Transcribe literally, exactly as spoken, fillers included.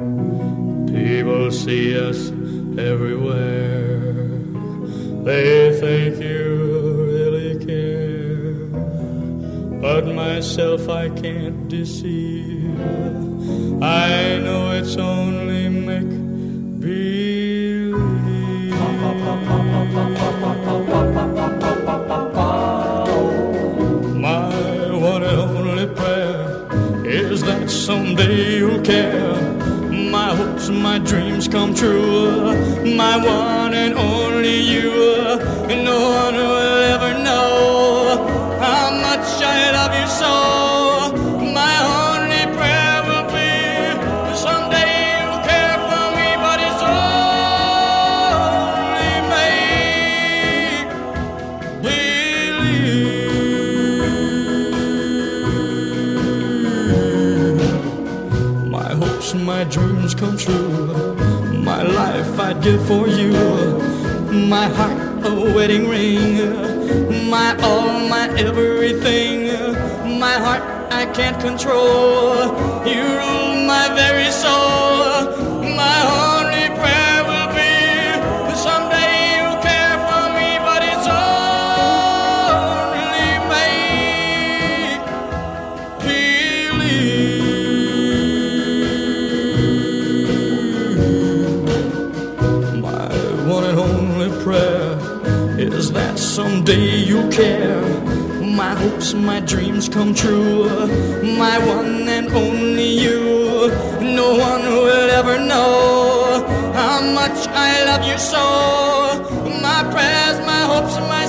People see us everywhere. They think you really care. But myself I can't deceive. I know it's only make-believe. My one and only prayer is that someday you'll care. My hopes and my dreams come true. My one and only you. No one will ever know how much I love you so. My only prayer will be someday you'll care for me, but it's only make believe. My hopes and my dreams come true. My life I'd give for you. My heart a wedding ring. My all, my everything. My heart I can't control. You rule my very soul. My only prayer will be someday you'll care for me, but it's only make believe. My one and only prayer is that someday you'll care. My hopes, my dreams come true. My one and only you. No one will ever know how much I love you so. My prayers, my hopes, my